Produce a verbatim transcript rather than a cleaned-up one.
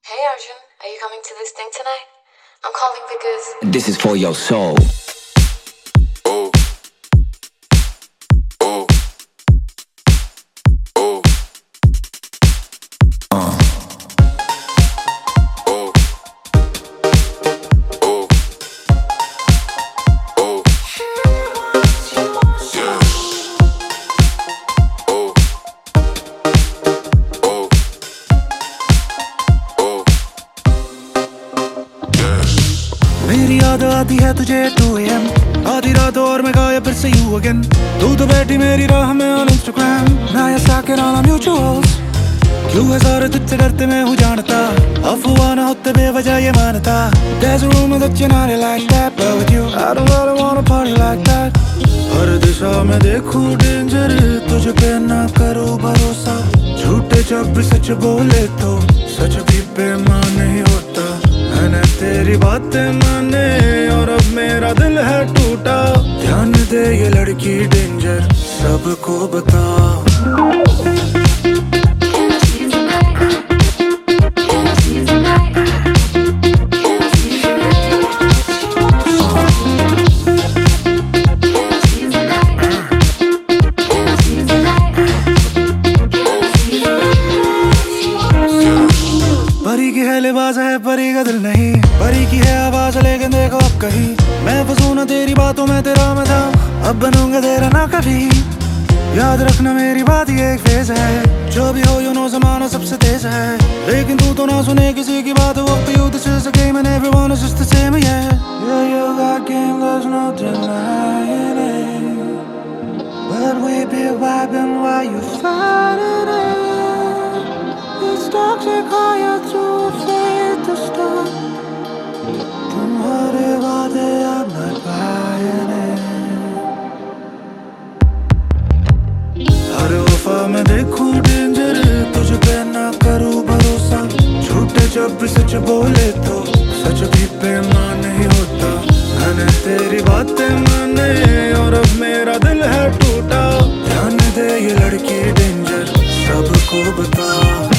Hey Arjun, are you coming to this thing tonight? I'm calling because This is for your soul. Oh. Oh. Oh. Uh. Oh. Oh. Oh. Yeah. Oh. Oh. Oh. Yes. मेरी याद आती है तुझे to A M आधी रात और मैं गायब फिर से यू अगेन तू तो बैठी मेरी राह में ऑन इंस्टाग्राम ना या साकिर ऑन म्यूचुअल्स क्यों है सारे तुझसे डरते मैं हूँ जानता अफवाह ना होते बेवजह ये मानता There's a rumor that you're not like that but with you I don't really wanna party like that हर दिशा में देखूं डेंजर तुझ पे ना करूँ भरोसा झूठे जब भी सच बोले तो सच भी बेईमान नहीं होता मैंने तेरी बातें माने और अब मेरा दिल है टूटा ध्यान दे ये लड़की डेंजर सबको बता परी की है लिबास है परी का दिल नहीं परी की है आवाज लेकिन देखो अब कहीं मैं फंसू ना तेरी बातों में तेरा मैं था अब बनूंगा तेरा ना कभी याद रखना मेरी बात ये एक फेज है जो भी हो यू नो जमाना सबसे तेज है लेकिन तू तो ना सुने किसी की बात वो पे you this is a game and everyone is just the same yeah yeah you got game there's no denying it but we be vibing while you fighting it It's toxic how you're too afraid to stop तुम्हारे वादे I'm not buying it हर वफा में देखूं danger तुझ पे ना करूं भरोसा झूठे जब भी सच बोले तो सच भी बेईमान नहीं होता मैंने तेरी बातें माने और अब मेरा दिल है टूटा ध्यान दे ये लड़की डेंजर सबको बता